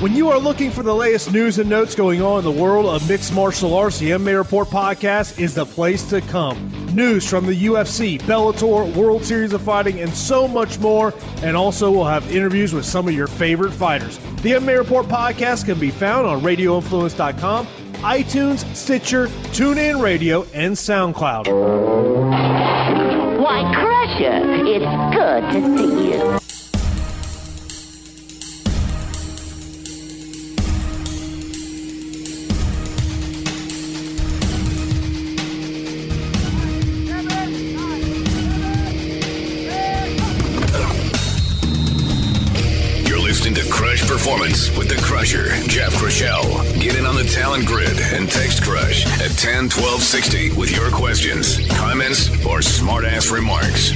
When you are looking for the latest news and notes going on in the world of mixed martial arts, the MMA Report podcast is the place to come. News from the UFC, Bellator, World Series of Fighting, and so much more. And also we'll have interviews with some of your favorite fighters. The MMA Report podcast can be found on RadioInfluence.com, iTunes, Stitcher, TuneIn Radio, and SoundCloud. Why, Crusher, it's good to see you. Performance with the Crusher, Jeff Crushell. Get in on the talent grid and text Crush at 10-1260 with your questions, comments, or smart-ass remarks.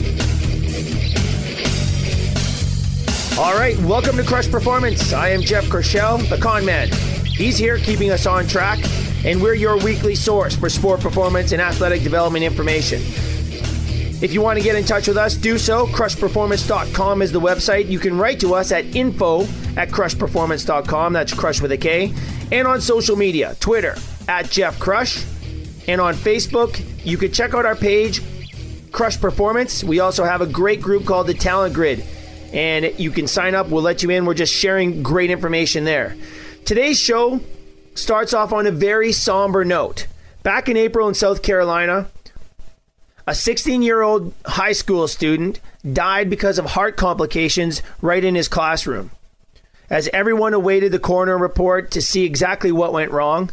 All right, welcome to Crush Performance. I am Jeff Crushell, the con man. He's here keeping us on track, and we're your weekly source for sport performance and athletic development information. If you want to get in touch with us, do so. Crushperformance.com is the website. You can write to us at info@crushperformance.com. That's Crush with a K. And on social media, Twitter, @JeffCrush. And on Facebook, you can check out our page, Crush Performance. We also have a great group called the Talent Grid. And you can sign up. We'll let you in. We're just sharing great information there. Today's show starts off on a very somber note. Back in April in South Carolina, a 16-year-old high school student died because of heart complications right in his classroom. As everyone awaited the coroner report to see exactly what went wrong,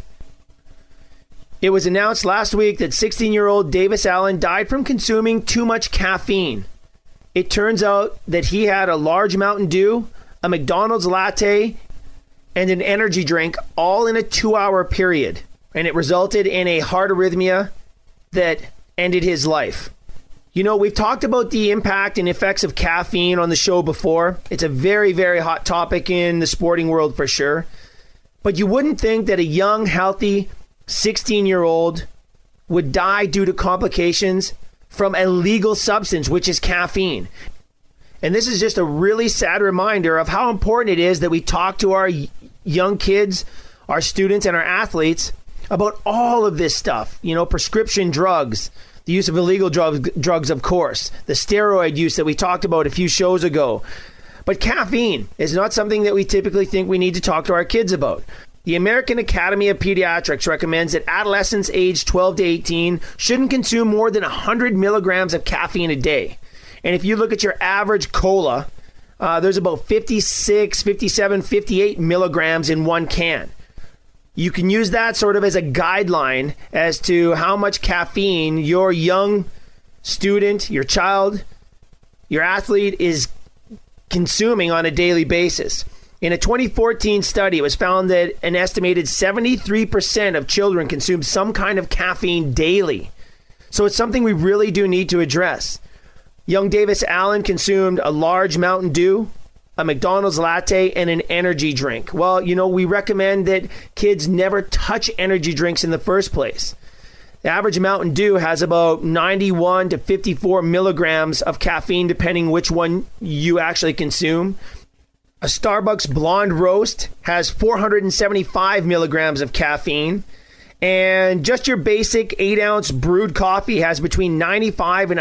it was announced last week that 16-year-old Davis Allen died from consuming too much caffeine. It turns out that he had a large Mountain Dew, a McDonald's latte, and an energy drink all in a 2-hour period. And it resulted in a heart arrhythmia that ended his life. You know, we've talked about the impact and effects of caffeine on the show before. It's a very, very hot topic in the sporting world for sure. But you wouldn't think that a young, healthy 16-year-old would die due to complications from a legal substance, which is caffeine. And this is just a really sad reminder of how important it is that we talk to our young kids, our students, and our athletes about all of this stuff. You know, prescription drugs, the use of illegal drugs, of course, the steroid use that we talked about a few shows ago. But caffeine is not something that we typically think we need to talk to our kids about. The American Academy of Pediatrics recommends that adolescents aged 12 to 18 shouldn't consume more than 100 milligrams of caffeine a day. And if you look at your average cola, there's about 56, 57, 58 milligrams in one can. You can use that sort of as a guideline as to how much caffeine your young student, your child, your athlete is consuming on a daily basis. In a 2014 study, it was found that an estimated 73% of children consume some kind of caffeine daily. So it's something we really do need to address. Young Davis Allen consumed a large Mountain Dew, a McDonald's latte, and an energy drink. Well, you know, we recommend that kids never touch energy drinks in the first place. The average Mountain Dew has about 91 to 54 milligrams of caffeine, depending which one you actually consume. A Starbucks Blonde Roast has 475 milligrams of caffeine. And just your basic 8-ounce brewed coffee has between 95 and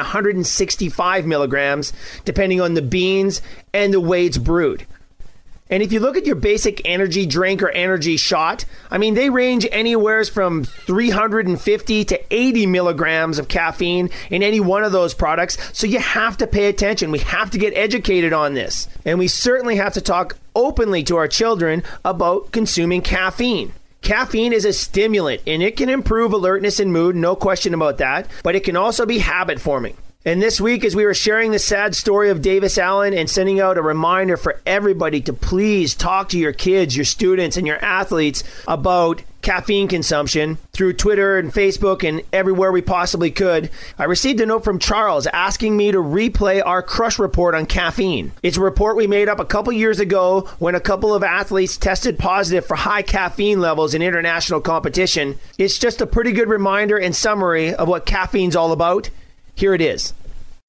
165 milligrams, depending on the beans and the way it's brewed. And if you look at your basic energy drink or energy shot, I mean, they range anywhere from 350 to 80 milligrams of caffeine in any one of those products. So you have to pay attention. We have to get educated on this. And we certainly have to talk openly to our children about consuming caffeine. Caffeine is a stimulant, and it can improve alertness and mood, no question about that, but it can also be habit forming. And this week, as we were sharing the sad story of Davis Allen and sending out a reminder for everybody to please talk to your kids, your students, and your athletes about caffeine consumption through Twitter and Facebook and everywhere we possibly could, I received a note from Charles asking me to replay our Crush report on caffeine. It's a report we made up a couple years ago when a couple of athletes tested positive for high caffeine levels in international competition. It's just a pretty good reminder and summary of what caffeine's all about. Here it is.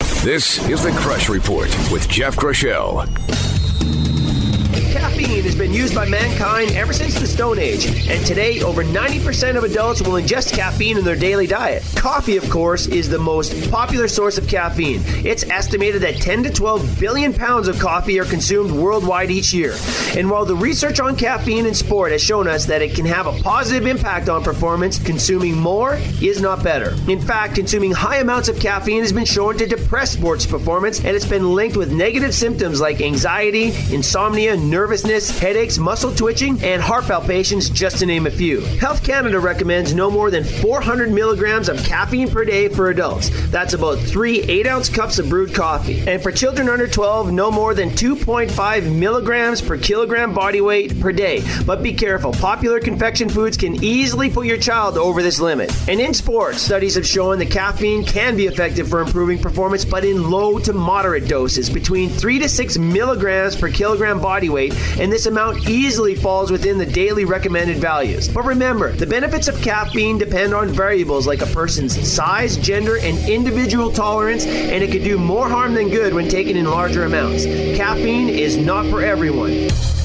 This is the Crush Report with Jeff Crushell. Caffeine has been used by mankind ever since the Stone Age, and today over 90% of adults will ingest caffeine in their daily diet. Coffee, of course, is the most popular source of caffeine. It's estimated that 10 to 12 billion pounds of coffee are consumed worldwide each year. And while the research on caffeine in sport has shown us that it can have a positive impact on performance, consuming more is not better. In fact, consuming high amounts of caffeine has been shown to depress sports performance, and it's been linked with negative symptoms like anxiety, insomnia, nervousness, headaches, muscle twitching, and heart palpitations, just to name a few. Health Canada recommends no more than 400 milligrams of caffeine per day for adults. That's about 3 8-ounce cups of brewed coffee. And for children under 12, no more than 2.5 milligrams per kilogram body weight per day. But be careful, popular confection foods can easily put your child over this limit. And in sports, studies have shown that caffeine can be effective for improving performance, but in low to moderate doses, between 3 to 6 milligrams per kilogram body weight, and this amount easily falls within the daily recommended values. But remember, the benefits of caffeine depend on variables like a person's size, gender, and individual tolerance, and it could do more harm than good when taken in larger amounts. Caffeine is not for everyone.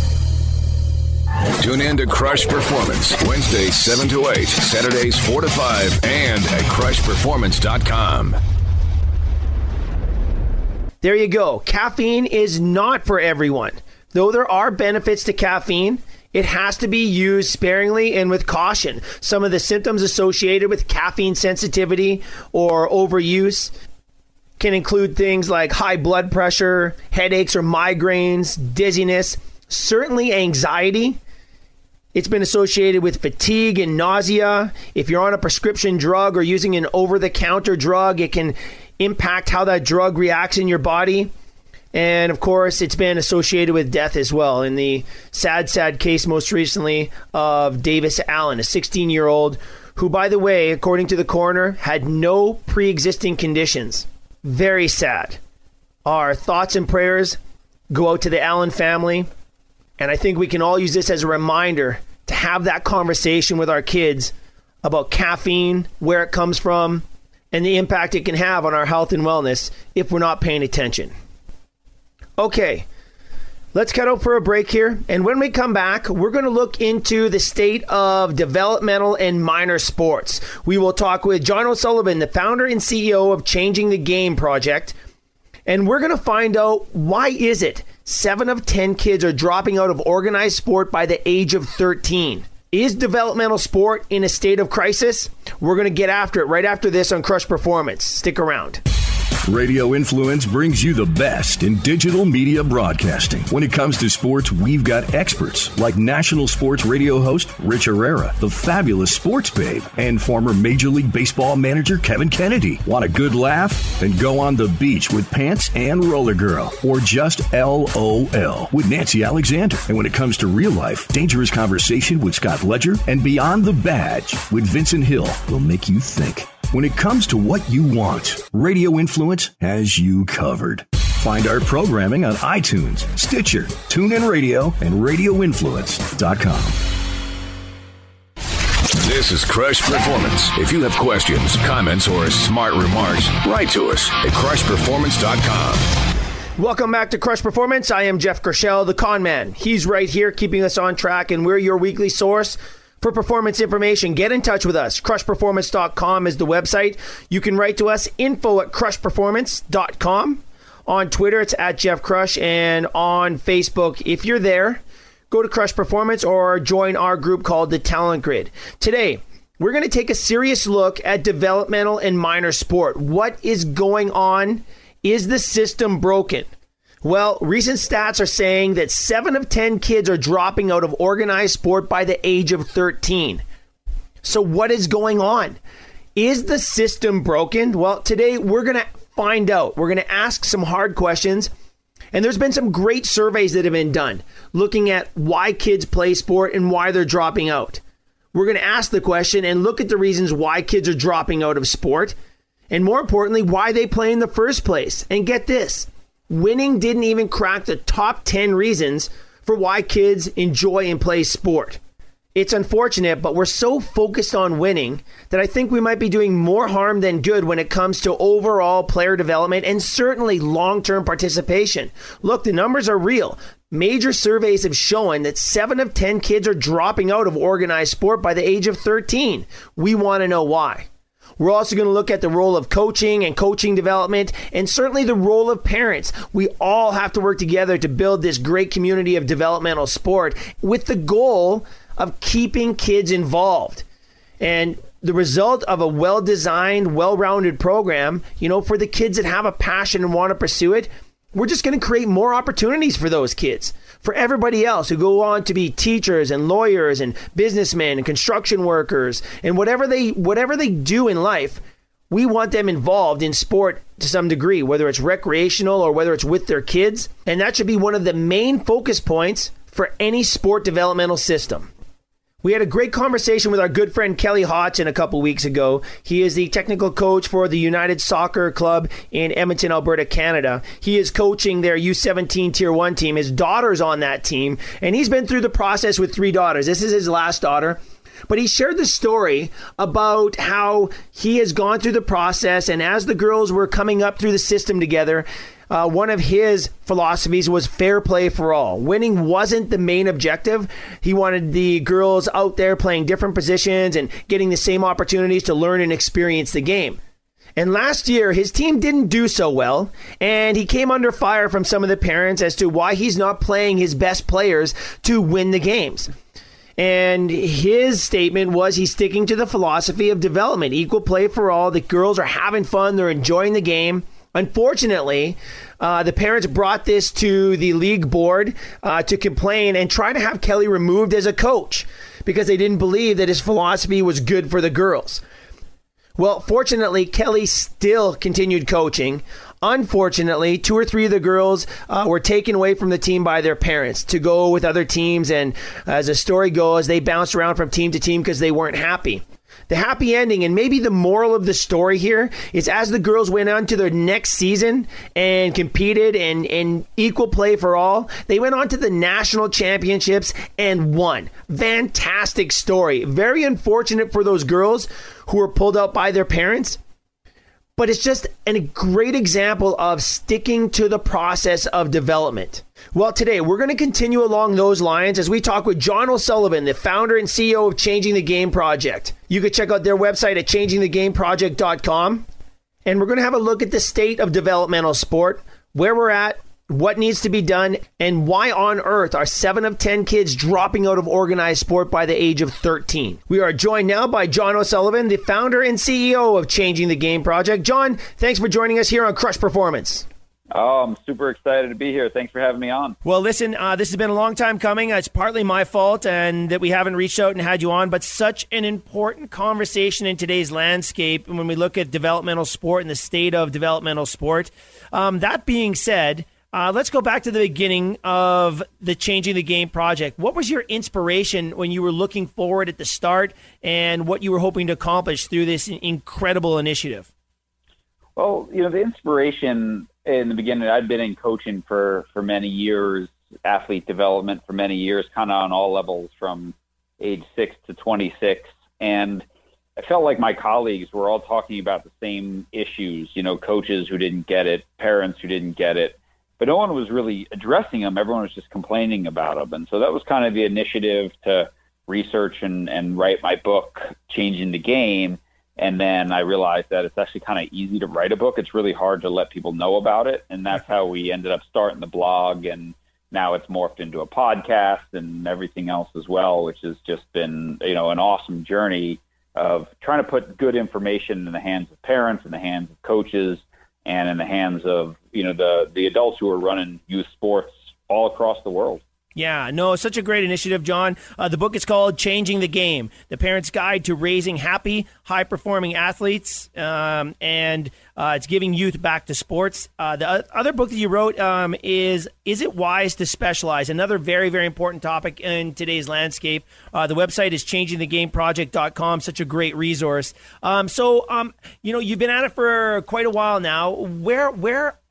Tune in to Crush Performance, Wednesdays 7 to 8, Saturdays 4 to 5, and at crushperformance.com. There you go. Caffeine is not for everyone. Though there are benefits to caffeine, it has to be used sparingly and with caution. Some of the symptoms associated with caffeine sensitivity or overuse can include things like high blood pressure, headaches or migraines, dizziness, certainly anxiety. It's been associated with fatigue and nausea. If you're on a prescription drug or using an over-the-counter drug, it can impact how that drug reacts in your body. And of course, it's been associated with death as well. In the sad case most recently of Davis Allen, a 16-year-old who, by the way, according to the coroner, had no pre-existing conditions. Very sad. Our thoughts and prayers go out to the Allen family. And I think we can all use this as a reminder to have that conversation with our kids about caffeine, where it comes from, and the impact it can have on our health and wellness if we're not paying attention. Okay, let's cut out for a break here. And when we come back, we're going to look into the state of developmental and minor sports. We will talk with John O'Sullivan, the founder and CEO of Changing the Game Project. And we're going to find out, why is it 7 of 10 kids are dropping out of organized sport by the age of 13? Is developmental sport in a state of crisis? We're going to get after it right after this on Crush Performance. Stick around. Radio Influence brings you the best in digital media broadcasting. When it comes to sports, we've got experts like national sports radio host Rich Herrera, the fabulous sports babe, and former Major League Baseball manager Kevin Kennedy. Want a good laugh? Then go on the beach with Pants and Roller Girl, or just LOL with Nancy Alexander. And when it comes to real life, dangerous conversation with Scott Ledger and Beyond the Badge with Vincent Hill will make you think. When it comes to what you want, Radio Influence has you covered. Find our programming on iTunes, Stitcher, TuneIn Radio, and RadioInfluence.com. This is Crush Performance. If you have questions, comments, or smart remarks, write to us at crushperformance.com. Welcome back to Crush Performance. I am Jeff Gershell, the con man. He's right here keeping us on track, and we're your weekly source for performance information. Get in touch with us. Crushperformance.com is the website. You can write to us, info@crushperformance.com. On Twitter, it's @JeffCrush, and on Facebook, if you're there, go to Crush Performance or join our group called The Talent Grid. Today, we're going to take a serious look at developmental and minor sport. What is going on? Is the system broken? Well, recent stats are saying that 7 of 10 kids are dropping out of organized sport by the age of 13. So what is going on? Is the system broken? Well, today we're going to find out. We're going to ask some hard questions. And there's been some great surveys that have been done looking at why kids play sport and why they're dropping out. We're going to ask the question and look at the reasons why kids are dropping out of sport. And more importantly, why they play in the first place. And get this. Winning didn't even crack the top 10 reasons for why kids enjoy and play sport. It's unfortunate, but we're so focused on winning that I think we might be doing more harm than good when it comes to overall player development and certainly long-term participation. Look, the numbers are real. Major surveys have shown that 7 of 10 kids are dropping out of organized sport by the age of 13. We want to know why. We're also going to look at the role of coaching and coaching development, and certainly the role of parents. We all have to work together to build this great community of developmental sport with the goal of keeping kids involved. And the result of a well-designed, well-rounded program, for the kids that have a passion and want to pursue it, we're just going to create more opportunities for those kids. For everybody else who go on to be teachers and lawyers and businessmen and construction workers and whatever they do in life, we want them involved in sport to some degree, whether it's recreational or whether it's with their kids. And that should be one of the main focus points for any sport developmental system. We had a great conversation with our good friend Kelly Hodgson a couple weeks ago. He is the technical coach for the United Soccer Club in Edmonton, Alberta, Canada. He is coaching their U17 Tier 1 team. His daughter's on that team, and he's been through the process with 3 daughters. This is his last daughter. But he shared the story about how he has gone through the process, and as the girls were coming up through the system together, one of his philosophies was fair play for all. Winning wasn't the main objective. He wanted the girls out there playing different positions and getting the same opportunities to learn and experience the game. And last year, his team didn't do so well, and he came under fire from some of the parents as to why he's not playing his best players to win the games. And his statement was he's sticking to the philosophy of development, equal play for all. The girls are having fun. They're enjoying the game. Unfortunately, the parents brought this to the league board to complain and try to have Kelly removed as a coach because they didn't believe that his philosophy was good for the girls. Well, fortunately, Kelly still continued coaching. Unfortunately, 2 or 3 of the girls were taken away from the team by their parents to go with other teams. And as the story goes, they bounced around from team to team because they weren't happy. The happy ending, and maybe the moral of the story here, is as the girls went on to their next season and competed in equal play for all, they went on to the national championships and won. Fantastic story. Very unfortunate for those girls who were pulled out by their parents. But it's just a great example of sticking to the process of development. Well, today we're going to continue along those lines as we talk with John O'Sullivan, the founder and CEO of Changing the Game Project. You can check out their website at changingthegameproject.com. And we're going to have a look at the state of developmental sport, where we're at, what needs to be done, and why on earth are 7 of 10 kids dropping out of organized sport by the age of 13. We are joined now by John O'Sullivan, the founder and CEO of Changing the Game Project. John, thanks for joining us here on Crush Performance. Oh, I'm super excited to be here. Thanks for having me on. Well, listen, this has been a long time coming. It's partly my fault and that we haven't reached out and had you on, but such an important conversation in today's landscape when we look at developmental sport and the state of developmental sport. That being said, let's go back to the beginning of the Changing the Game project. What was your inspiration when you were looking forward at the start and what you were hoping to accomplish through this incredible initiative? Well, the inspiration in the beginning, I'd been in coaching for many years, athlete development for many years, kind of on all levels from age 6 to 26. And I felt like my colleagues were all talking about the same issues, coaches who didn't get it, parents who didn't get it. But no one was really addressing them. Everyone was just complaining about them. And so that was kind of the initiative to research and write my book, Changing the Game. And then I realized that it's actually kind of easy to write a book. It's really hard to let people know about it. And that's how we ended up starting the blog. And now it's morphed into a podcast and everything else as well, which has just been, an awesome journey of trying to put good information in the hands of parents, in the hands of coaches, and in the hands of, the adults who are running youth sports all across the world. Yeah, no, such a great initiative, John. The book is called Changing the Game, The Parent's Guide to Raising Happy, High-Performing Athletes, and it's giving youth back to sports. The other book that you wrote is It Wise to Specialize? Another very, very important topic in today's landscape. The website is changingthegameproject.com, such a great resource. So, you've been at it for quite a while now. Where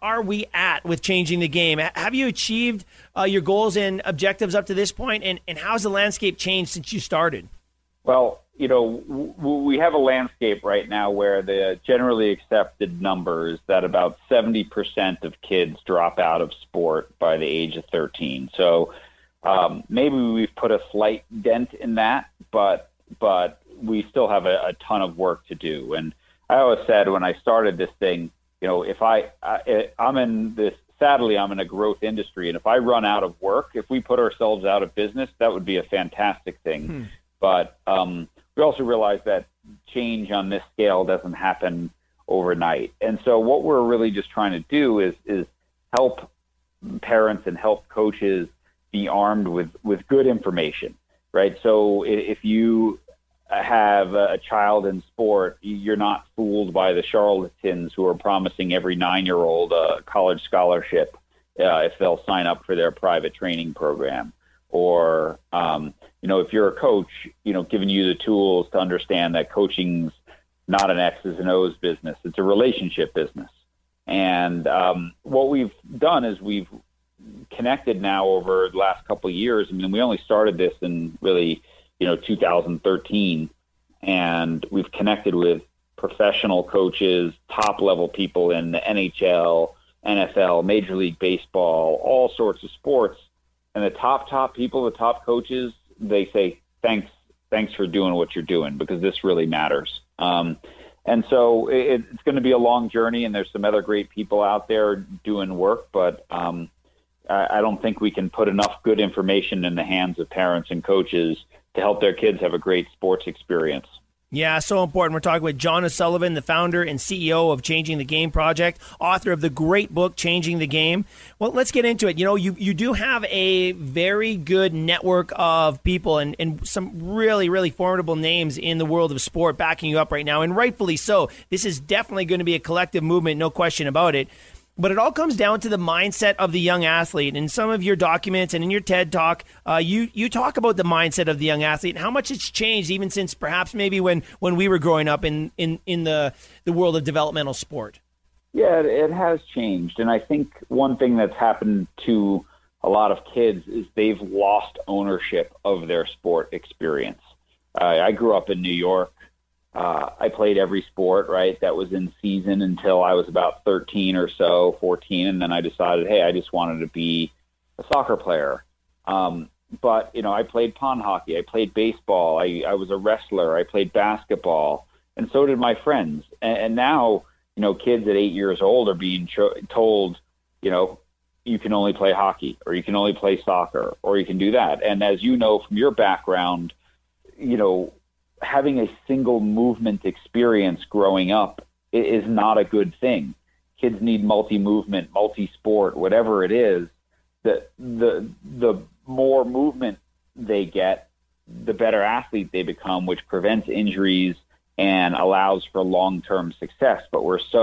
are we at with changing the game? Have you achieved your goals and objectives up to this point, and how's the landscape changed since you started? Well, we have a landscape right now where the generally accepted number is that about 70% of kids drop out of sport by the age of 13. So maybe we've put a slight dent in that, but we still have a ton of work to do. And I always said when I started this thing, if I'm in this, sadly, I'm in a growth industry, and if I run out of work, if we put ourselves out of business, that would be a fantastic thing. But we also realize that change on this scale doesn't happen overnight. And so what we're really just trying to do is help parents and help coaches be armed with good information, right? So if you have a child in sport, you're not fooled by the charlatans who are promising every 9-year-old a college scholarship if they'll sign up for their private training program. Or, if you're a coach, giving you the tools to understand that coaching's not an X's and O's business. It's a relationship business. And what we've done is we've connected now over the last couple of years. I mean, we only started this in really, 2013, and we've connected with professional coaches, top-level people in the NHL, NFL, Major League Baseball, all sorts of sports. And the top people, the top coaches, they say, thanks for doing what you're doing, because this really matters. And so it's going to be a long journey, and there's some other great people out there doing work, but I don't think we can put enough good information in the hands of parents and coaches to help their kids have a great sports experience. Yeah, so important. We're talking with John O'Sullivan, the founder and CEO of Changing the Game Project, author of the great book, Changing the Game. Well, let's get into it. You do have a very good network of people and some really, really formidable names in the world of sport backing you up right now, and rightfully so. This is definitely going to be a collective movement, no question about it. But it all comes down to the mindset of the young athlete. In some of your documents and in your TED Talk, you talk about the mindset of the young athlete and how much it's changed even since perhaps maybe when we were growing up in the world of developmental sport. Yeah, it has changed. And I think one thing that's happened to a lot of kids is they've lost ownership of their sport experience. I grew up in New York. I played every sport, right, that was in season until I was about 13 or so, 14, and then I decided, hey, I just wanted to be a soccer player. But, I played pond hockey, I played baseball, I was a wrestler, I played basketball, and so did my friends. And now, kids at 8 years old are being told, you can only play hockey, or you can only play soccer, or you can do that. And as you know from your background, having a single movement experience growing up is not a good thing. Kids need multi-movement, multi-sport, whatever it is. The more movement they get, the better athlete they become, which prevents injuries and allows for long-term success. But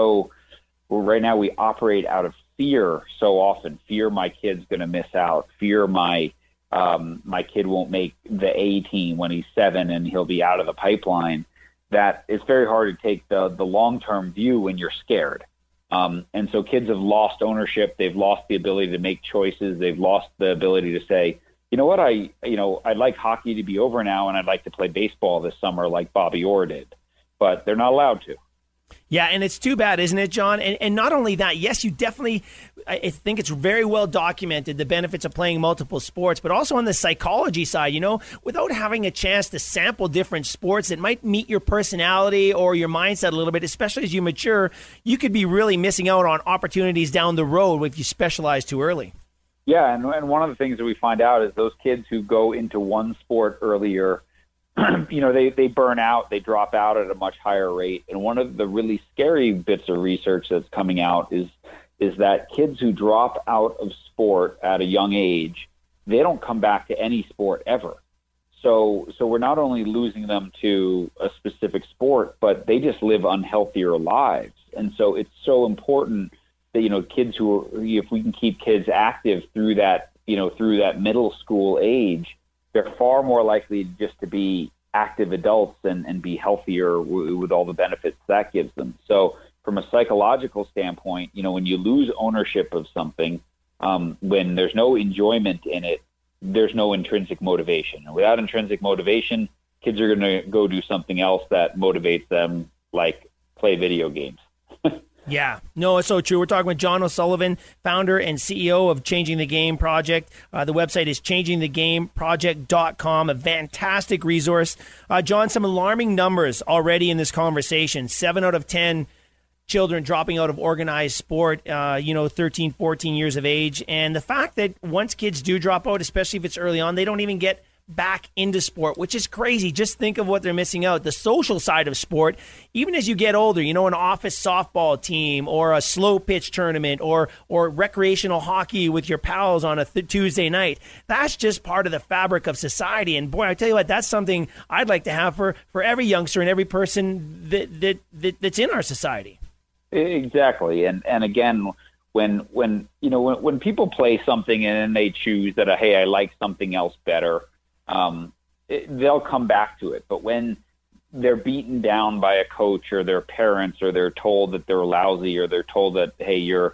right now we operate out of fear so often. Fear my kid's going to miss out. Fear my kid won't make the A team when he's 7 and he'll be out of the pipeline. That it's very hard to take the long-term view when you're scared. And so kids have lost ownership. They've lost the ability to make choices. They've lost the ability to say, you know what, I'd like hockey to be over now, and I'd like to play baseball this summer like Bobby Orr did. But they're not allowed to. Yeah, and it's too bad, isn't it, John? And not only that, yes, you definitely, I think it's very well documented, the benefits of playing multiple sports, but also on the psychology side, without having a chance to sample different sports that might meet your personality or your mindset a little bit, especially as you mature, you could be really missing out on opportunities down the road if you specialize too early. Yeah, and one of the things that we find out is those kids who go into one sport earlier, they burn out, they drop out at a much higher rate. And one of the really scary bits of research that's coming out is that kids who drop out of sport at a young age, they don't come back to any sport ever. So we're not only losing them to a specific sport, but they just live unhealthier lives. And so it's so important that, kids if we can keep kids active through that middle school age, they're far more likely just to be active adults and be healthier with all the benefits that gives them. So, from a psychological standpoint, when you lose ownership of something, when there's no enjoyment in it, there's no intrinsic motivation. And without intrinsic motivation, kids are going to go do something else that motivates them, like play video games. Yeah, no, it's so true. We're talking with John O'Sullivan, founder and CEO of Changing the Game Project. The website is changingthegameproject.com, a fantastic resource. John, some alarming numbers already in this conversation. 7 out of 10 children dropping out of organized sport, 13, 14 years of age. And the fact that once kids do drop out, especially if it's early on, they don't even get back into sport, which is crazy. Just think of what they're missing out. The social side of sport, even as you get older, an office softball team or a slow pitch tournament or recreational hockey with your pals on a Tuesday night. That's just part of the fabric of society. And boy, I tell you what, that's something I'd like to have for every youngster and every person that's in our society. Exactly. And again, when people play something and then they choose that, hey, I like something else better, they'll come back to it. But when they're beaten down by a coach or their parents, or they're told that they're lousy, or they're told that, hey, you're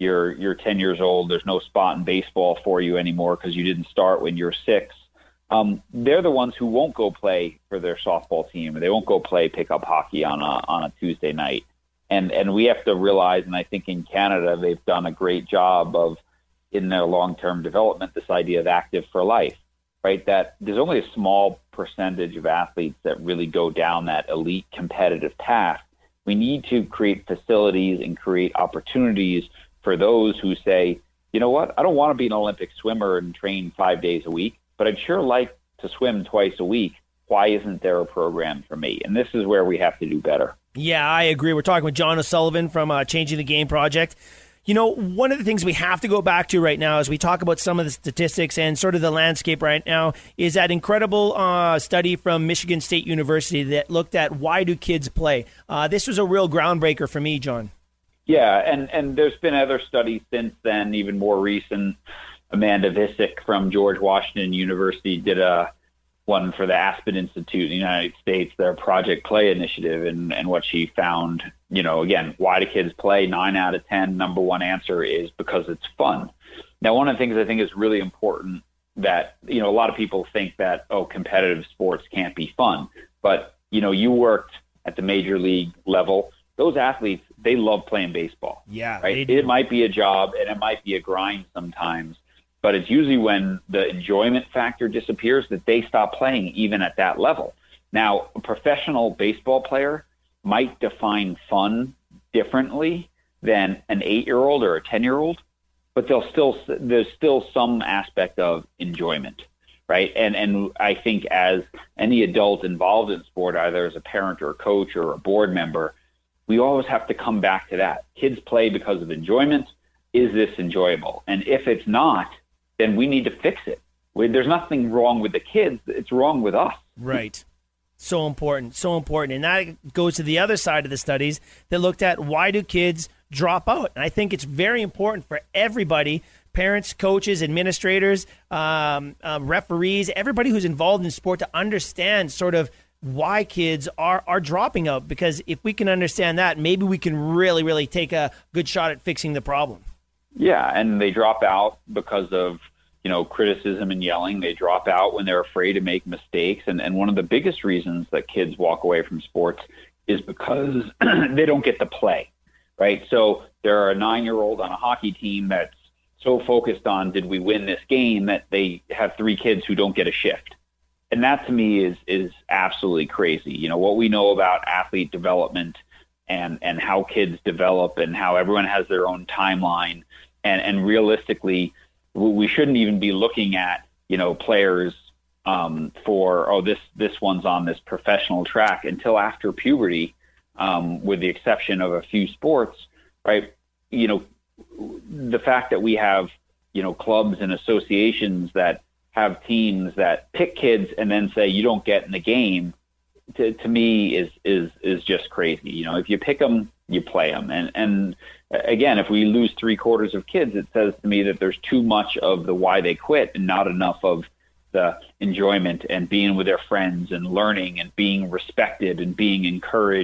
10 years old, there's no spot in baseball for you anymore because you didn't start when you're 6, they're the ones who won't go play for their softball team, or they won't go play pickup hockey on a Tuesday night. And we have to realize, and I think in Canada they've done a great job of, in their long-term development, this idea of active for life. Right, that there's only a small percentage of athletes that really go down that elite competitive path. We need to create facilities and create opportunities for those who say, you know what, I don't want to be an Olympic swimmer and train 5 days a week, but I'd sure like to swim twice a week. Why isn't there a program for me? And this is where we have to do better. Yeah, I agree. We're talking with John O'Sullivan from Changing the Game Project. One of the things we have to go back to right now as we talk about some of the statistics and sort of the landscape right now is that incredible study from Michigan State University that looked at why do kids play. This was a real groundbreaker for me, John. Yeah, and there's been other studies since then, even more recent. Amanda Visick from George Washington University did one for the Aspen Institute in the United States, their Project Play initiative, and what she found, again, why do kids play? 9 out of 10, number one answer is because it's fun. Now, one of the things I think is really important that, a lot of people think that, competitive sports can't be fun. But, you worked at the major league level. Those athletes, they love playing baseball. Yeah. Right? It might be a job and it might be a grind sometimes. But it's usually when the enjoyment factor disappears that they stop playing even at that level. Now, a professional baseball player might define fun differently than an 8-year-old or a 10-year-old, but there's still some aspect of enjoyment, right? And I think as any adult involved in sport, either as a parent or a coach or a board member, we always have to come back to that. Kids play because of enjoyment. Is this enjoyable? And if it's not, then we need to fix it. There's nothing wrong with the kids. It's wrong with us. Right. So important. And that goes to the other side of the studies that looked at why do kids drop out. And I think it's very important for everybody, parents, coaches, administrators, referees, everybody who's involved in sport to understand sort of why kids are dropping out. Because if we can understand that, maybe we can really, really take a good shot at fixing the problem. Yeah, and they drop out because of, criticism and yelling. They drop out when they're afraid to make mistakes. And one of the biggest reasons that kids walk away from sports is because they don't get to play, right? So there are a 9-year-old on a hockey team that's so focused on, did we win this game, that they have 3 kids who don't get a shift. And that to me is absolutely crazy. What we know about athlete development and how kids develop and how everyone has their own timeline. And realistically, we shouldn't even be looking at, players for, this one's on this professional track until after puberty, with the exception of a few sports, right? The fact that we have, clubs and associations that have teams that pick kids and then say, you don't get in the game, to me is just crazy. If you pick them, you play them. And again, if we lose 3/4 of kids, it says to me that there's too much of the why they quit and not enough of the enjoyment and being with their friends and learning and being respected and being encouraged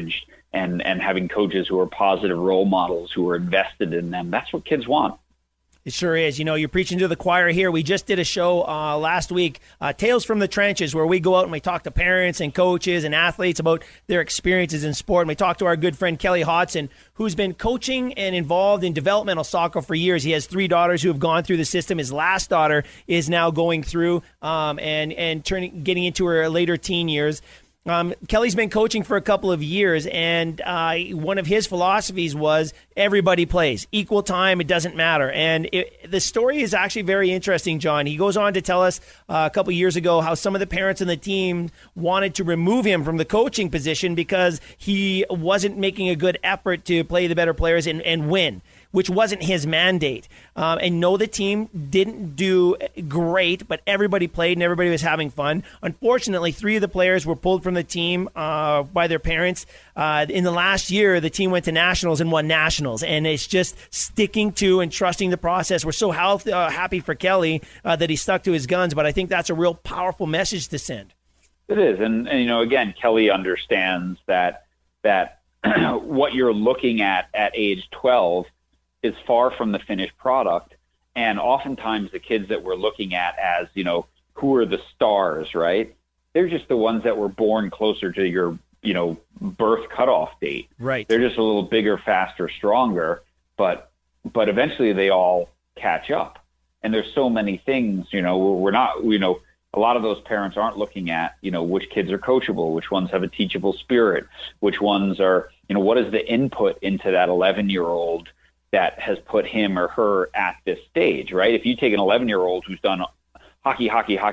and having coaches who are positive role models, who are invested in them. That's what kids want. It sure is. You know, you're preaching to the choir here. We just did a show last week, Tales from the Trenches, where we go out and we talk to parents and coaches and athletes about their experiences in sport. And we talked to our good friend Kelly Hodson, who's been coaching and involved in developmental soccer for years. He has 3 daughters who have gone through the system. His last daughter is now going through and getting into her later teen years. Kelly's been coaching for a couple of years, and one of his philosophies was everybody plays. Equal time, it doesn't matter. And the story is actually very interesting, John. He goes on to tell us a couple of years ago how some of the parents on the team wanted to remove him from the coaching position because he wasn't making a good effort to play the better players and win, which wasn't his mandate. And no, the team didn't do great, but everybody played and everybody was having fun. Unfortunately, 3 of the players were pulled from the team by their parents. In the last year, the team went to nationals and won nationals. And it's just sticking to and trusting the process. We're so happy for Kelly that he stuck to his guns, but I think that's a real powerful message to send. It is. And you know, again, Kelly understands that what you're looking at age 12 is far from the finished product. And oftentimes the kids that we're looking at as, you know, who are the stars, right? They're just the ones that were born closer to your, you know, birth cutoff date. Right. They're just a little bigger, faster, stronger, but eventually they all catch up. And there's so many things, you know, we're not, you know, a lot of those parents aren't looking at, you know, which kids are coachable, which ones have a teachable spirit, which ones are, you know, what is the input into that 11-year-old that has put him or her at this stage, right? If you take an 11-year-old who's done hockey,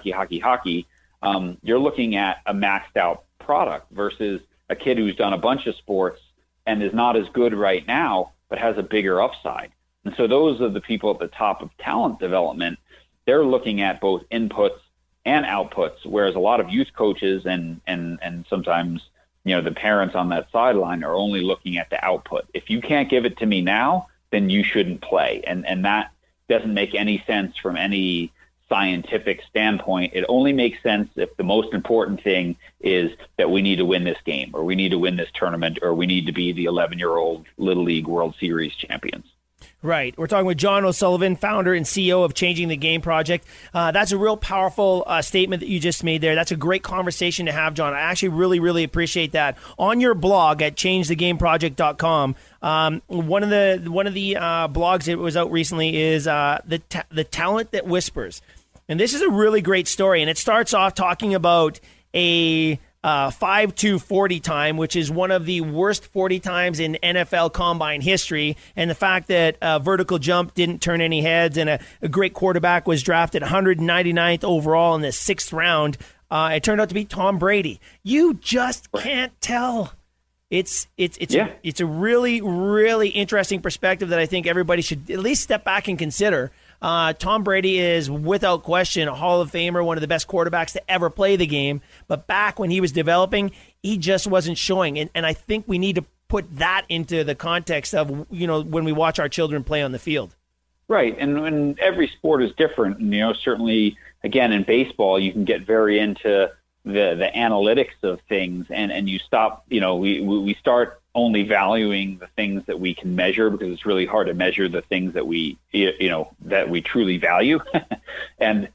you're looking at a maxed out product versus a kid who's done a bunch of sports and is not as good right now, but has a bigger upside. And so those are the people at the top of talent development. They're looking at both inputs and outputs, whereas a lot of youth coaches and sometimes, you know, the parents on that sideline are only looking at the output. If you can't give it to me now, then you shouldn't play. And that doesn't make any sense from any scientific standpoint. It only makes sense if the most important thing is that we need to win this game, or we need to win this tournament, or we need to be the 11-year-old Little League World Series champions. Right. We're talking with John O'Sullivan, founder and CEO of Changing the Game Project. That's a real powerful statement that you just made there. That's a great conversation to have, John. I actually really, really appreciate that. On your blog at changethegameproject.com, one of the blogs that was out recently is the Talent That Whispers. And this is a really great story. And it starts off talking about a 5.2 40 time, which is one of the worst 40 times in NFL combine history, and the fact that vertical jump didn't turn any heads, and a great quarterback was drafted 199th overall in the 6th round. It turned out to be Tom Brady. You just can't tell. It's a really, really interesting perspective that I think everybody should at least step back and consider. Tom Brady is, without question, a Hall of Famer, one of the best quarterbacks to ever play the game. But back when he was developing, he just wasn't showing. And I think we need to put that into the context of, you know, when we watch our children play on the field. Right. And every sport is different. And, you know, certainly, again, in baseball, you can get very into the analytics of things, and you stop, you know, we start only valuing the things that we can measure, because it's really hard to measure the things that we, you know, that we truly value. And,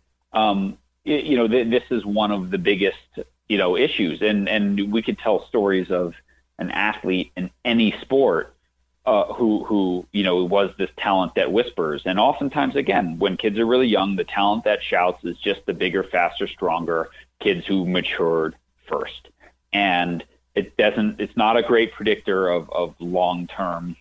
you know, this is one of the biggest, you know, issues. And we could tell stories of an athlete in any sport who, you know, was this talent that whispers. And oftentimes, again, when kids are really young, the talent that shouts is just the bigger, faster, stronger kids who matured first. And it's not a great predictor of long-term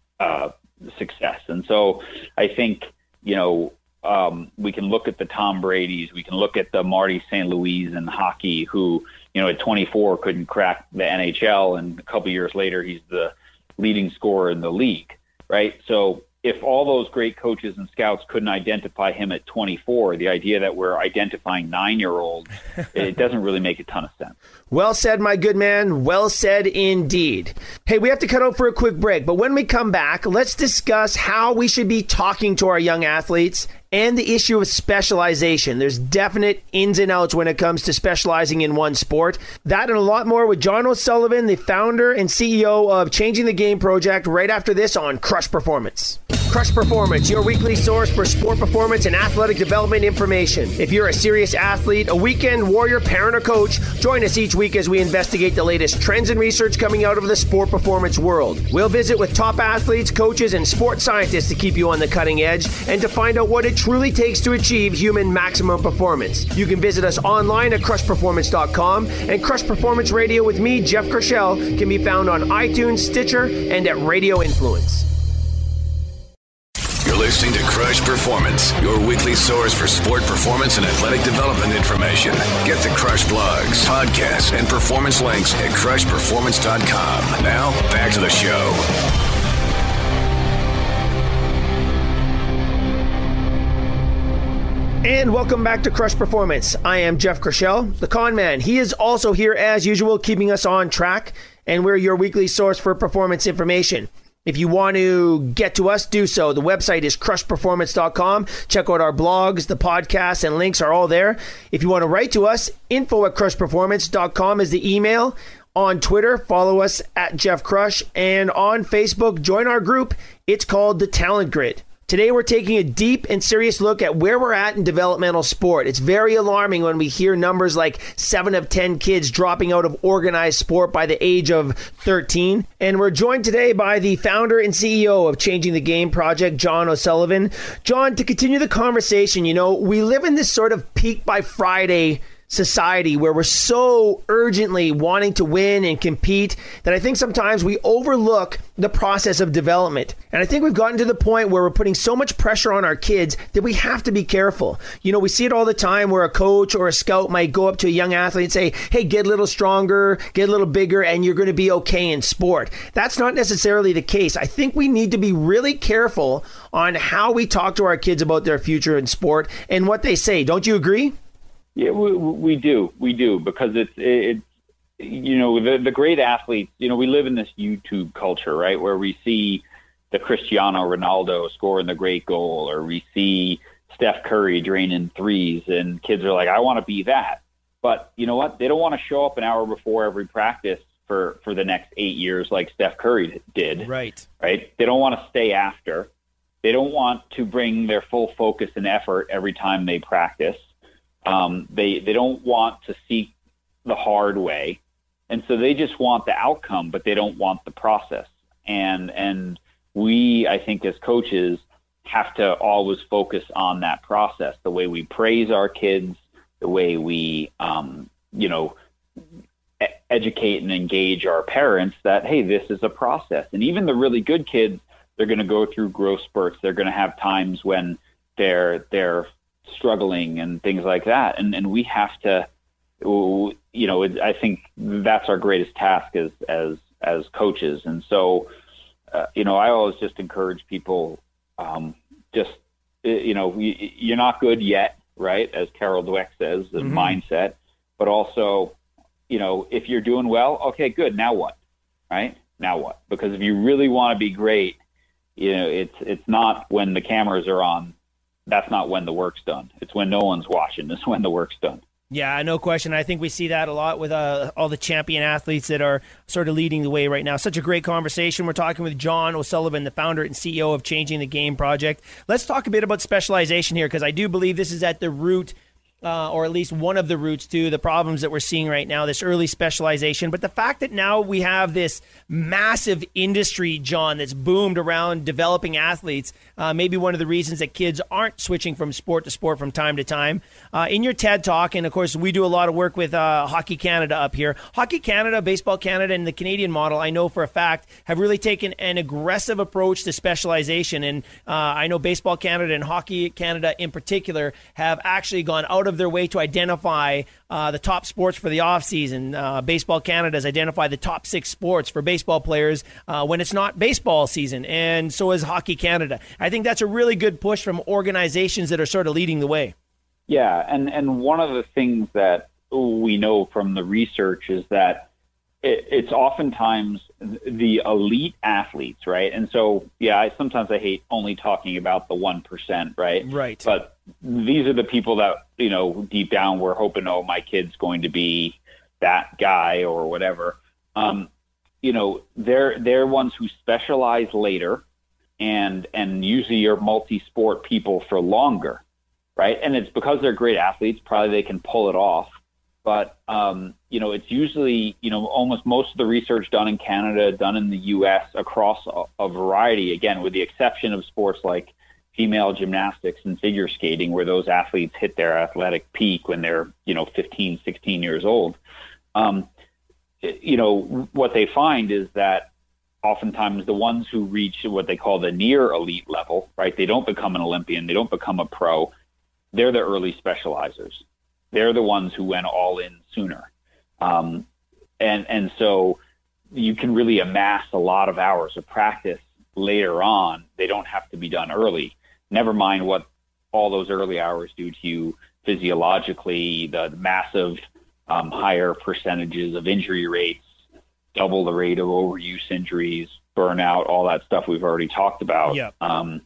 success. And so I think, you know, we can look at the Tom Bradys, we can look at the Marty St. Louis in hockey, who, you know, at 24 couldn't crack the NHL, and a couple years later he's the leading scorer in the league, right? So if all those great coaches and scouts couldn't identify him at 24, the idea that we're identifying 9-year-olds, it doesn't really make a ton of sense. Well said, my good man. Well said indeed. Hey, we have to cut out for a quick break, but when we come back, let's discuss how we should be talking to our young athletes and the issue of specialization. There's definite ins and outs when it comes to specializing in one sport. That and a lot more with John O'Sullivan, the founder and CEO of Changing the Game Project, right after this on Crush Performance. Crush Performance, your weekly source for sport performance and athletic development information. If you're a serious athlete, a weekend warrior, parent, or coach, join us each week as we investigate the latest trends and research coming out of the sport performance world. We'll visit with top athletes, coaches, and sports scientists to keep you on the cutting edge and to find out what it truly takes to achieve human maximum performance. You can visit us online at crushperformance.com, and Crush Performance Radio with me, Jeff Kershell, can be found on iTunes, Stitcher, and at Radio Influence. You're listening to Crush Performance, your weekly source for sport performance and athletic development information. Get the Crush blogs, podcasts, and performance links at crushperformance.com. Now, back to the show. And welcome back to Crush Performance. I am Jeff Kershell, the con man. He is also here as usual, keeping us on track, and we're your weekly source for performance information. If you want to get to us, do so. The website is crushperformance.com. Check out our blogs, the podcasts, and links are all there. If you want to write to us, info@crushperformance.com is the email. On Twitter, follow us at Jeff Crush. And on Facebook, join our group. It's called The Talent Grid. Today, we're taking a deep and serious look at where we're at in developmental sport. It's very alarming when we hear numbers like 7 of 10 kids dropping out of organized sport by the age of 13. And we're joined today by the founder and CEO of Changing the Game Project, John O'Sullivan. John, to continue the conversation, we live in this sort of peak by Friday society where we're so urgently wanting to win and compete that I think sometimes we overlook the process of development. And I think we've gotten to the point where we're putting so much pressure on our kids that we have to be careful. We see it all the time where a coach or a scout might go up to a young athlete and say, hey, get a little stronger, get a little bigger, and you're going to be okay in sport. That's not necessarily the case. I think we need to be really careful on how we talk to our kids about their future in sport and what they say. Don't you agree? Yeah, we do, because it's the great athletes. We live in this YouTube culture, right, where we see the Cristiano Ronaldo scoring the great goal, or we see Steph Curry draining threes, and kids are like, I want to be that. But you know what? They don't want to show up an hour before every practice for the next 8 years like Steph Curry did. Right. They don't want to stay after. They don't want to bring their full focus and effort every time they practice. They don't want to seek the hard way, and so they just want the outcome, but they don't want the process. And we, I think, as coaches, have to always focus on that process. The way we praise our kids, the way we, educate and engage our parents that, hey, this is a process. And even the really good kids, they're going to go through growth spurts. They're going to have times when they're struggling and things like that. And we have to, I think that's our greatest task as coaches. And so, I always just encourage people, you're not good yet, right? As Carol Dweck says, the mindset, but also, if you're doing well, okay, good. Now what? Right? Now what? Because if you really want to be great, it's not when the cameras are on. That's not when the work's done. It's when no one's watching. It's when the work's done. Yeah, no question. I think we see that a lot with all the champion athletes that are sort of leading the way right now. Such a great conversation. We're talking with John O'Sullivan, the founder and CEO of Changing the Game Project. Let's talk a bit about specialization here, because I do believe this is at the root, or at least one of the roots to the problems that we're seeing right now, this early specialization. But the fact that now we have this massive industry, John, that's boomed around developing athletes, maybe one of the reasons that kids aren't switching from sport to sport from time to time. In your TED Talk, and of course we do a lot of work with Hockey Canada up here. Hockey Canada, Baseball Canada, and the Canadian model, I know for a fact, have really taken an aggressive approach to specialization. And I know Baseball Canada and Hockey Canada in particular have actually gone out of their way to identify the top sports for the offseason. Baseball Canada has identified the top 6 sports for baseball players when it's not baseball season, and so is Hockey Canada. I think that's a really good push from organizations that are sort of leading the way. Yeah, and one of the things that we know from the research is that it's oftentimes the elite athletes, right? And so, sometimes I hate only talking about the 1%, right? Right. But these are the people that, deep down we're hoping, oh, my kid's going to be that guy or whatever. They're ones who specialize later and usually are multi-sport people for longer, right? And it's because they're great athletes, probably they can pull it off. But, it's usually, almost most of the research done in Canada, done in the U.S. across a variety, again, with the exception of sports like female gymnastics and figure skating, where those athletes hit their athletic peak when they're, 15, 16 years old. What they find is that oftentimes the ones who reach what they call the near elite level, right? They don't become an Olympian. They don't become a pro. They're the early specializers. They're the ones who went all in sooner. And so you can really amass a lot of hours of practice later on. They don't have to be done early. Never mind what all those early hours do to you physiologically, the massive higher percentages of injury rates, double the rate of overuse injuries, burnout, all that stuff we've already talked about. Yeah.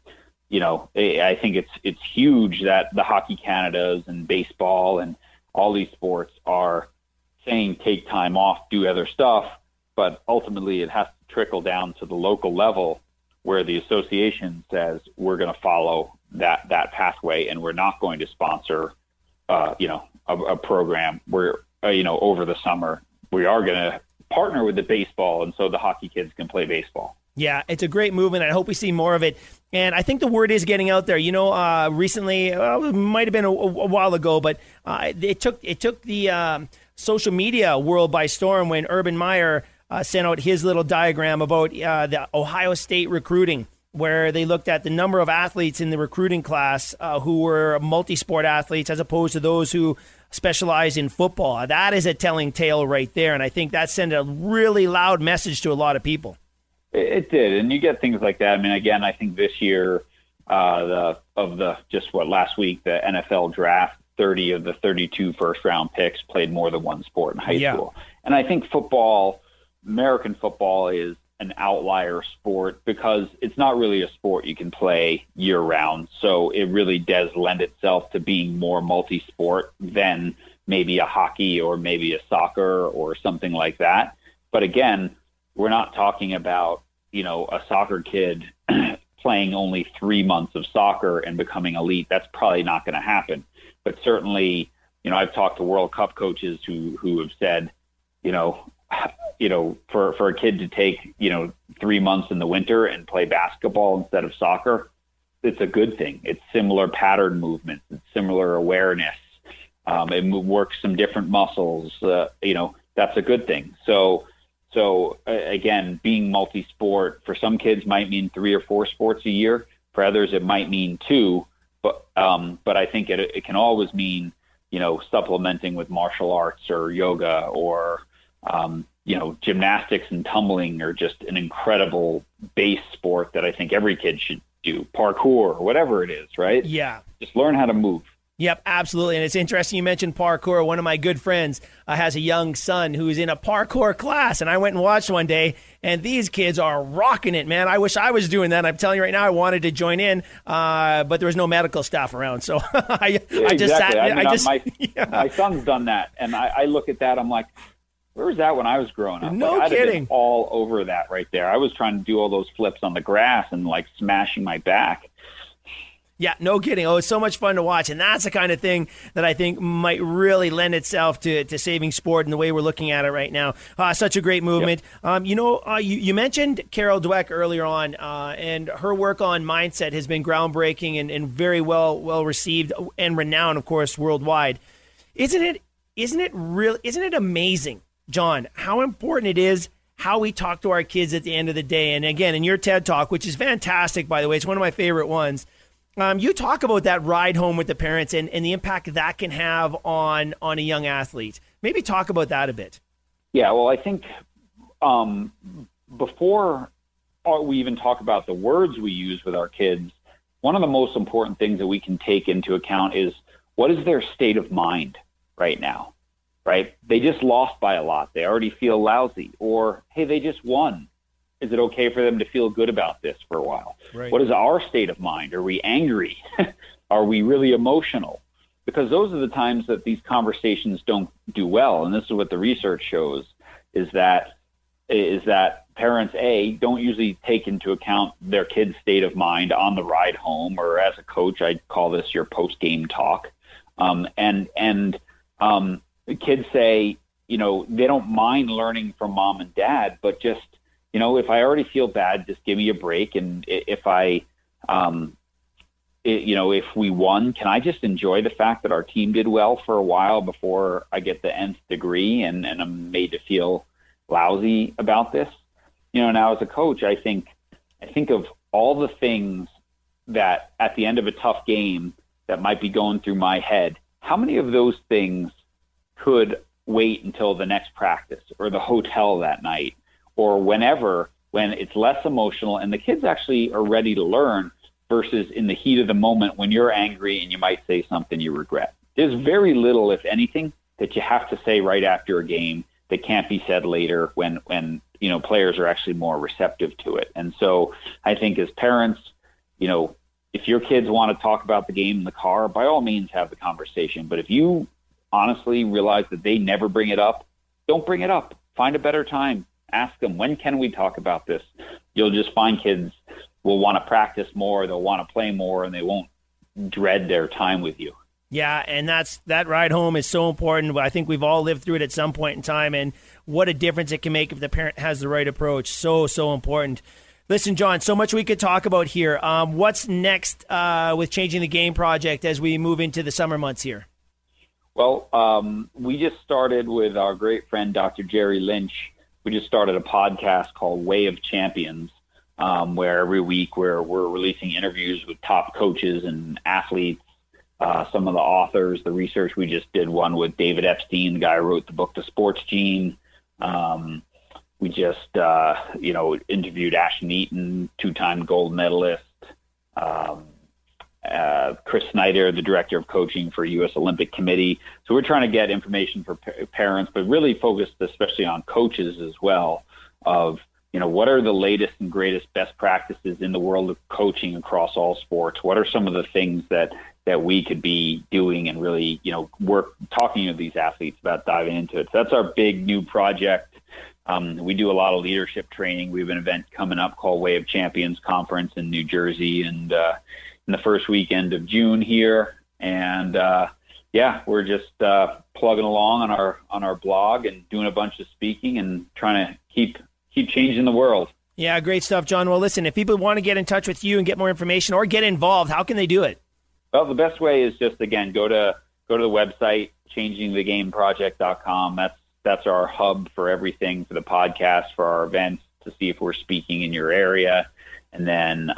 I think it's huge that the Hockey Canadas and baseball and all these sports are saying take time off, do other stuff, but ultimately it has to trickle down to the local level where the association says we're going to follow that pathway and we're not going to sponsor a program where over the summer we are going to partner with the baseball and so the hockey kids can play baseball. Yeah, it's a great movement. I hope we see more of it. And I think the word is getting out there. Recently, it might have been a while ago, but it took the social media world by storm when Urban Meyer sent out his little diagram about the Ohio State recruiting, where they looked at the number of athletes in the recruiting class who were multi-sport athletes as opposed to those who specialize in football. That is a telling tale right there, and I think that sent a really loud message to a lot of people. It did, and you get things like that. I mean, again, I think this year, last week, the NFL draft, 30 of the 32 first-round picks played more than one sport in high school. And I think football, American football, is an outlier sport because it's not really a sport you can play year-round. So it really does lend itself to being more multi-sport than maybe a hockey or maybe a soccer or something like that. But again, we're not talking about, a soccer kid playing only 3 months of soccer and becoming elite. That's probably not going to happen. But certainly, I've talked to World Cup coaches who have said, for a kid to take, 3 months in the winter and play basketball instead of soccer, it's a good thing. It's similar pattern movements. It's similar awareness. It works some different muscles. That's a good thing. So again, being multi-sport for some kids might mean 3 or 4 sports a year. For others, it might mean 2. But I think it can always mean, supplementing with martial arts or yoga or, gymnastics and tumbling are just an incredible base sport that I think every kid should do. Parkour, whatever it is, right? Yeah. Just learn how to move. Yep, absolutely. And it's interesting you mentioned parkour. One of my good friends has a young son who's in a parkour class, and I went and watched one day, and these kids are rocking it, man. I wish I was doing that. I'm telling you right now, I wanted to join in, but there was no medical staff around, so I just sat. My son's done that, and I look at that, I'm like, where was that when I was growing up? No I'd kidding. have been all over that right there. I was trying to do all those flips on the grass and smashing my back. Yeah, no kidding. Oh, it's so much fun to watch. And that's the kind of thing that I think might really lend itself to saving sport and the way we're looking at it right now. Such a great movement. Yep. You mentioned Carol Dweck earlier on, and her work on mindset has been groundbreaking and very well received and renowned, of course, worldwide. Isn't it amazing, John, how important it is how we talk to our kids at the end of the day? And again, in your TED Talk, which is fantastic, by the way, it's one of my favorite ones. You talk about that ride home with the parents and the impact that can have on a young athlete. Maybe talk about that a bit. Yeah, well, I think before we even talk about the words we use with our kids, one of the most important things that we can take into account is what is their state of mind right now, right? They just lost by a lot. They already feel lousy. Or, hey, they just won. Is it okay for them to feel good about this for a while? Right. What is our state of mind? Are we angry? Are we really emotional? Because those are the times that these conversations don't do well. And this is what the research shows, is that parents, don't usually take into account their kid's state of mind on the ride home, or as a coach, I'd call this your post-game talk. Kids say, they don't mind learning from mom and dad, but just, if I already feel bad, just give me a break. And if we won, can I just enjoy the fact that our team did well for a while before I get the nth degree and I'm made to feel lousy about this? Now as a coach, I think of all the things that at the end of a tough game that might be going through my head. How many of those things could wait until the next practice or the hotel that night or when it's less emotional and the kids actually are ready to learn, versus in the heat of the moment when you're angry and you might say something you regret? There's very little, if anything, that you have to say right after a game that can't be said later when players are actually more receptive to it. And so I think as parents, if your kids want to talk about the game in the car, by all means have the conversation. But if you honestly realize that they never bring it up, don't bring it up. Find a better time. Ask them, when can we talk about this? You'll just find kids will want to practice more, they'll want to play more, and they won't dread their time with you. Yeah, and that ride home is so important. I think we've all lived through it at some point in time, and what a difference it can make if the parent has the right approach. So important. Listen, John, so much we could talk about here. What's next with Changing the Game project as we move into the summer months here? Well, we just started with our great friend, Dr. Jerry Lynch. We just started a podcast called Way of Champions, where every week we're releasing interviews with top coaches and athletes, some of the authors, the research. We just did one with David Epstein, the guy who wrote the book, The Sports Gene. We just, interviewed Ashton Eaton, two-time gold medalist, Chris Snyder, the director of coaching for U.S. Olympic Committee. So we're trying to get information for parents, but really focused especially on coaches as well, of, what are the latest and greatest best practices in the world of coaching across all sports? What are some of the things that we could be doing and really, talking to these athletes about diving into it? So that's our big new project. We do a lot of leadership training. We have an event coming up called Way of Champions Conference in New Jersey, and in the first weekend of June here. And we're just plugging along on our blog and doing a bunch of speaking and trying to keep changing the world. Yeah, great stuff, John. Well, listen, if people want to get in touch with you and get more information or get involved, how can they do it? Well, the best way is just, again, go to the website, changingthegameproject.com. That's our hub for everything, for the podcast, for our events, to see if we're speaking in your area. And then,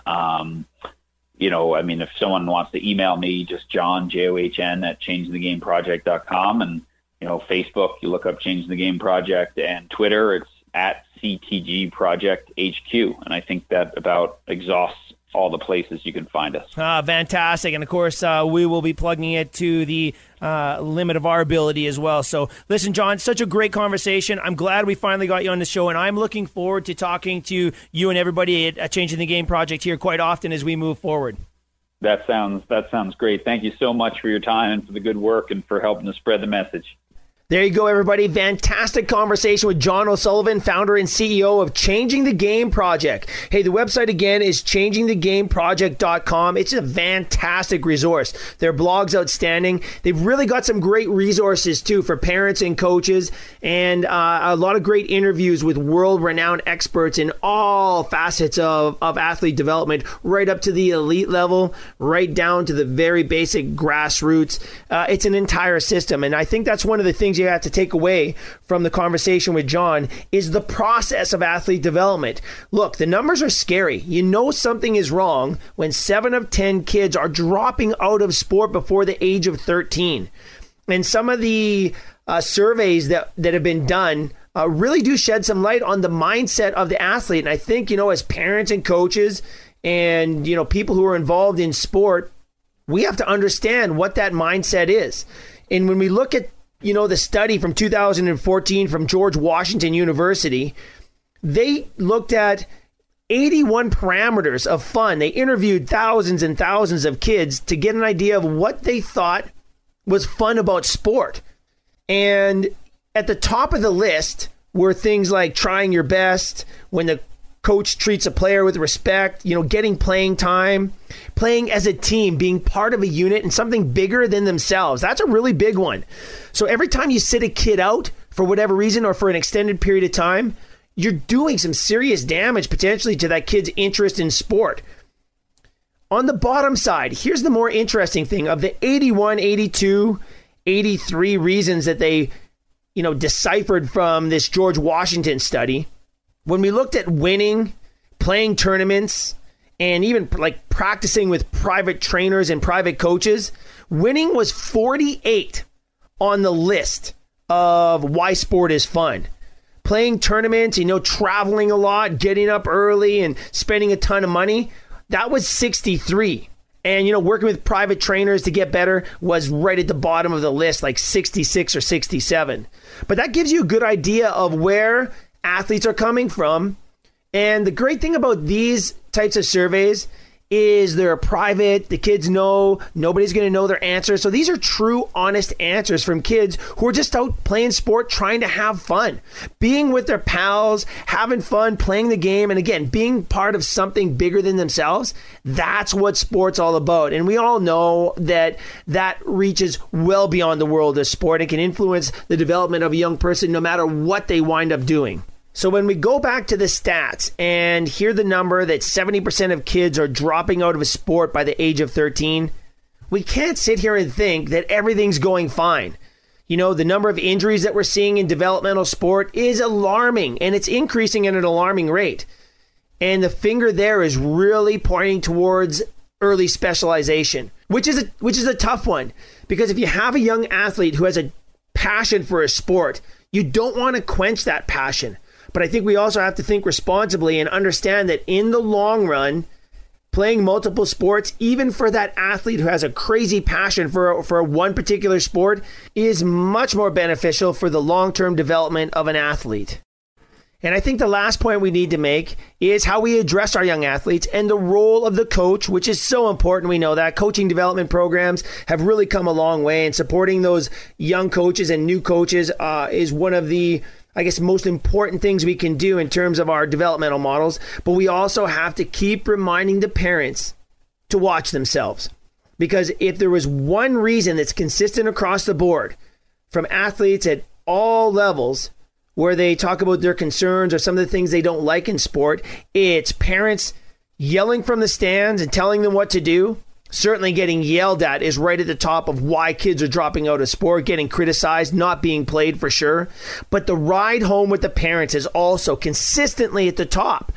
if someone wants to email me, just John, JOHN, at changingthegameproject.com. And, Facebook, you look up Changing the Game Project, and Twitter, it's at CTG Project HQ. And I think that about exhausts all the places you can find us. Fantastic. And of course, we will be plugging it to the limit of our ability as well. So listen, John, such a great conversation. I'm glad we finally got you on the show, and I'm looking forward to talking to you and everybody at Changing the Game Project here quite often as we move forward. That sounds great. Thank you so much for your time and for the good work and for helping to spread the message. There you go, everybody. Fantastic conversation with John O'Sullivan, founder and CEO of Changing the Game Project. Hey, the website again is changingthegameproject.com. It's a fantastic resource. Their blog's outstanding. They've really got some great resources, too, for parents and coaches, and a lot of great interviews with world-renowned experts in all facets of athlete development, right up to the elite level, right down to the very basic grassroots. It's an entire system, and I think that's one of the things you have to take away from the conversation with John is the process of athlete development. Look, the numbers are scary. You know something is wrong when 7 of 10 kids are dropping out of sport before the age of 13. And some of the surveys that have been done really do shed some light on the mindset of the athlete. And I think, as parents and coaches and, people who are involved in sport, we have to understand what that mindset is. And when we look at the study from 2014 from George Washington University, they looked at 81 parameters of fun. They interviewed thousands and thousands of kids to get an idea of what they thought was fun about sport. And at the top of the list were things like trying your best, when the coach treats a player with respect, getting playing time, playing as a team, being part of a unit and something bigger than themselves. That's a really big one. So every time you sit a kid out for whatever reason or for an extended period of time, you're doing some serious damage potentially to that kid's interest in sport. On the bottom side, here's the more interesting thing. Of the 81, 82, 83 reasons that they, deciphered from this George Washington study, when we looked at winning, playing tournaments, and even like practicing with private trainers and private coaches, winning was 48 on the list of why sport is fun. Playing tournaments, traveling a lot, getting up early and spending a ton of money, that was 63. And, working with private trainers to get better was right at the bottom of the list, like 66 or 67. But that gives you a good idea of where athletes are coming from. And the great thing about these types of surveys is they're private. The kids know nobody's going to know their answers. So these are true, honest answers from kids who are just out playing sport, trying to have fun, being with their pals, having fun, playing the game. And again, being part of something bigger than themselves. That's what sport's all about. And we all know that reaches well beyond the world of sport and can influence the development of a young person no matter what they wind up doing. So when we go back to the stats and hear the number that 70% of kids are dropping out of a sport by the age of 13, we can't sit here and think that everything's going fine. The number of injuries that we're seeing in developmental sport is alarming, and it's increasing at an alarming rate. And the finger there is really pointing towards early specialization, which is a tough one, because if you have a young athlete who has a passion for a sport, you don't want to quench that passion. But I think we also have to think responsibly and understand that in the long run, playing multiple sports, even for that athlete who has a crazy passion for one particular sport, is much more beneficial for the long-term development of an athlete. And I think the last point we need to make is how we address our young athletes and the role of the coach, which is so important. We know that coaching development programs have really come a long way, and supporting those young coaches and new coaches is one of the most important things we can do in terms of our developmental models. But we also have to keep reminding the parents to watch themselves. Because if there was one reason that's consistent across the board from athletes at all levels where they talk about their concerns or some of the things they don't like in sport, it's parents yelling from the stands and telling them what to do. Certainly getting yelled at is right at the top of why kids are dropping out of sport, getting criticized, not being played for sure. But the ride home with the parents is also consistently at the top.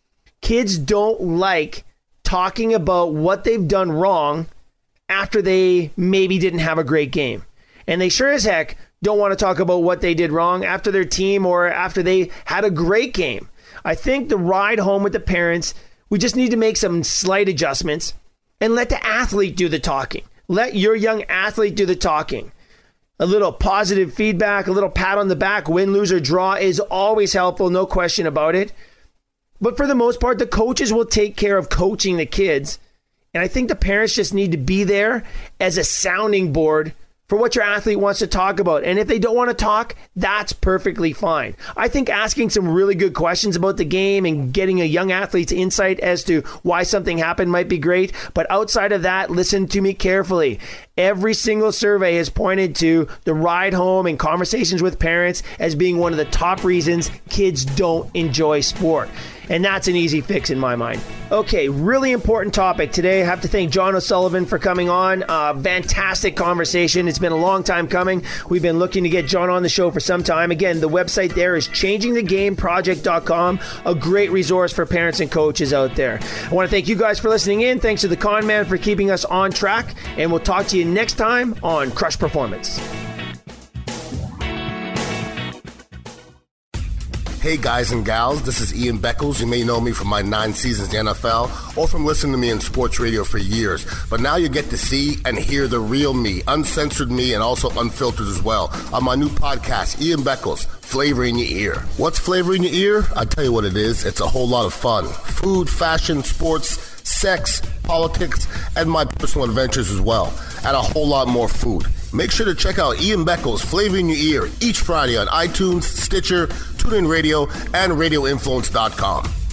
Kids don't like talking about what they've done wrong after they maybe didn't have a great game. And they sure as heck don't want to talk about what they did wrong after their team or after they had a great game. I think the ride home with the parents, we just need to make some slight adjustments and let the athlete do the talking. Let your young athlete do the talking. A little positive feedback, a little pat on the back, win, lose, or draw is always helpful, no question about it. But for the most part, the coaches will take care of coaching the kids. And I think the parents just need to be there as a sounding board for what your athlete wants to talk about. And if they don't want to talk, that's perfectly fine. I think asking some really good questions about the game and getting a young athlete's insight as to why something happened might be great. But outside of that, listen to me carefully. Every single survey has pointed to the ride home and conversations with parents as being one of the top reasons kids don't enjoy sport. And that's an easy fix in my mind. Okay, really important topic today. I have to thank John O'Sullivan for coming on. Fantastic conversation. It's been a long time coming. We've been looking to get John on the show for some time. Again, the website there is changingthegameproject.com, a great resource for parents and coaches out there. I want to thank you guys for listening in. Thanks to the Con Man for keeping us on track. And we'll talk to you next time on Crush Performance. Hey guys and gals, this is Ian Beckles. You may know me from my 9 seasons in the NFL or from listening to me in sports radio for years. But now you get to see and hear the real me, uncensored me, and also unfiltered as well on my new podcast, Ian Beckles, Flavor in Your Ear. What's Flavor in Your Ear? I'll tell you what it is. It's a whole lot of fun. Food, fashion, sports, sex, politics, and my personal adventures as well. And a whole lot more food. Make sure to check out Ian Beckles' Flavor in Your Ear each Friday on iTunes, Stitcher, TuneIn Radio, and RadioInfluence.com.